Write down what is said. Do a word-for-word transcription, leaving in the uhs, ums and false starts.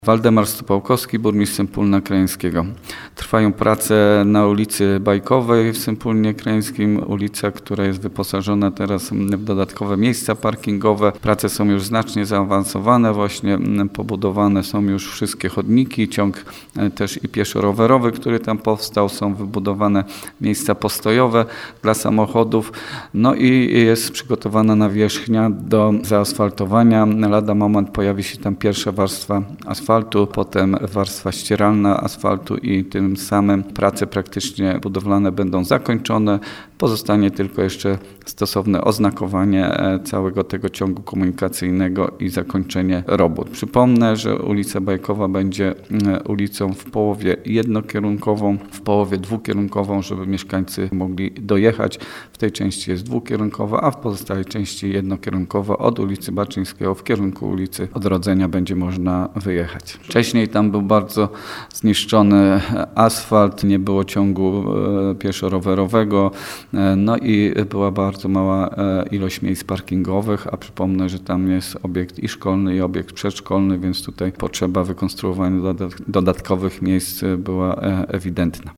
Waldemar Stupałkowski, burmistrz Sępólna Krajeńskiego. Trwają prace na ulicy Bajkowej w Sępólnie Krajeńskim, ulica, która jest wyposażona teraz w dodatkowe miejsca parkingowe. Prace są już znacznie zaawansowane, właśnie pobudowane są już wszystkie chodniki, ciąg też i pieszo-rowerowy, który tam powstał, są wybudowane miejsca postojowe dla samochodów, no i jest przygotowana nawierzchnia do zaasfaltowania. Lada moment pojawi się tam pierwsza warstwa asfaltu. asfaltu, potem warstwa ścieralna asfaltu i tym samym prace praktycznie budowlane będą zakończone. Pozostanie tylko jeszcze stosowne oznakowanie całego tego ciągu komunikacyjnego i zakończenie robót. Przypomnę, że ulica Bajkowa będzie ulicą w połowie jednokierunkową, w połowie dwukierunkową, żeby mieszkańcy mogli dojechać. W tej części jest dwukierunkowa, a w pozostałej części jednokierunkowa od ulicy Baczyńskiego w kierunku ulicy Odrodzenia będzie można wyjechać. Wcześniej tam był bardzo zniszczony asfalt, nie było ciągu pieszo-rowerowego, no i była bardzo mała ilość miejsc parkingowych, a przypomnę, że tam jest obiekt i szkolny, i obiekt przedszkolny, więc tutaj potrzeba wykonstruowania dodatkowych miejsc była ewidentna.